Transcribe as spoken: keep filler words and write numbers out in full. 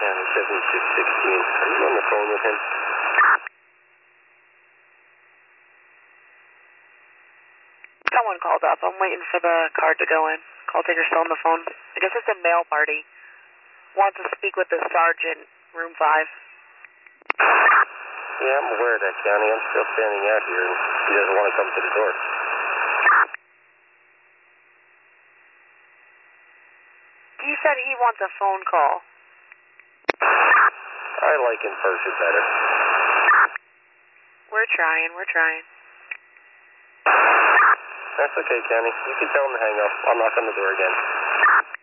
County seventy-six sixteen. Are you on the phone with him? Someone called up. I'm waiting for the card to go in. Call taker still on the phone. I guess it's a mail party. Wants to speak with the sergeant, room five. Yeah, I'm aware of that, County. I'm still standing out here, and he doesn't want to come to the door. He said he wants a phone call. I like in person better. We're trying, we're trying. That's okay, County. You can tell him to hang up. I'll knock on the door again.